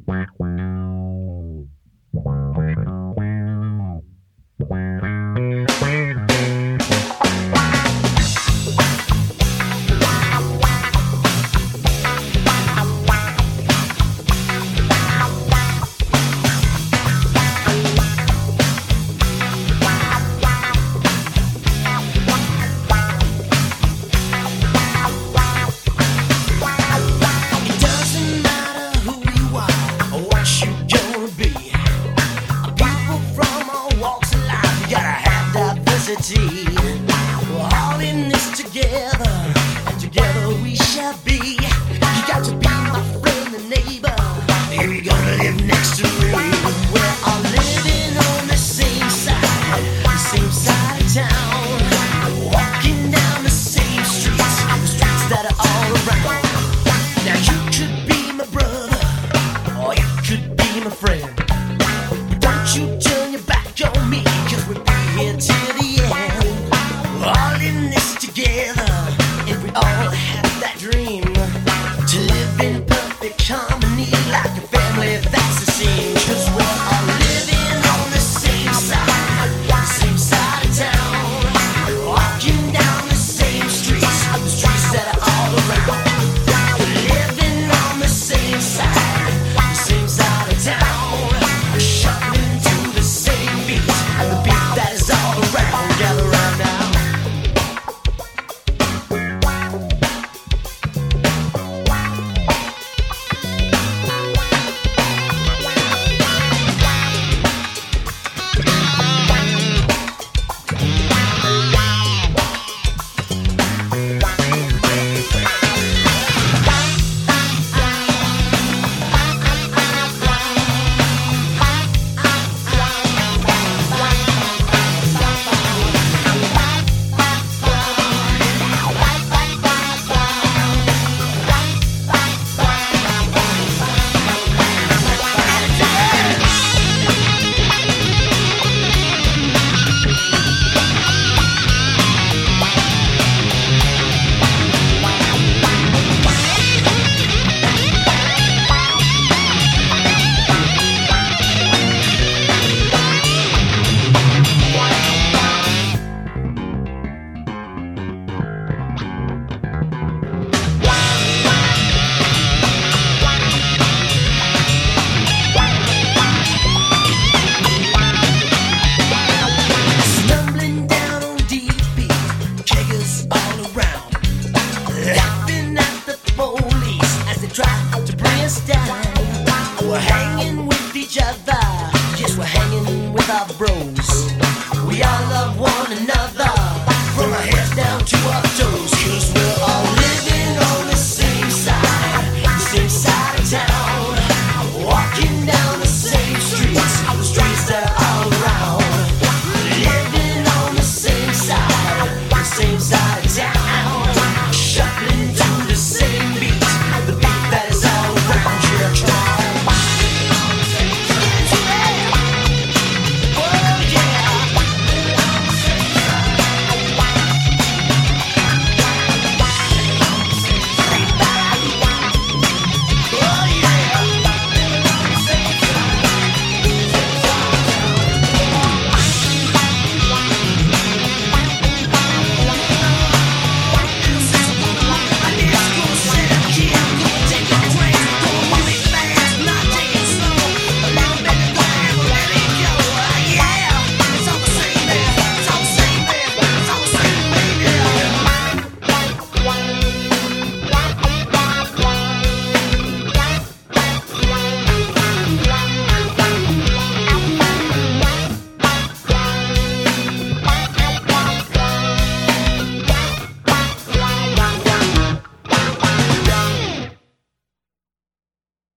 We're all in this together, and together we shall be. You got to be my friend and neighbor if you're gonna live next to me. We're all living on the same side of town, walking down the same streets, the streets that are all around. Now you could be my brother, or you could be my friend. But don't you turn your back on me, 'cause we'll be here till the end. We're all in this together, and we all have that dream to live in perfect harmony like a family, that's the scene. 'Cause we're all living on the same side of town, walking down the same streets, the streets that are all around. We're living on the same side of town, shuffling to the same beat, the beat that is all around. Gather around now. We're hanging with each other, yes, we're hanging with our bros. We all love one another, from our heads down to our toes. 'Cause we're all living on the same side of town, walking down the same streets, the streets that are all around. Living on the same side of town.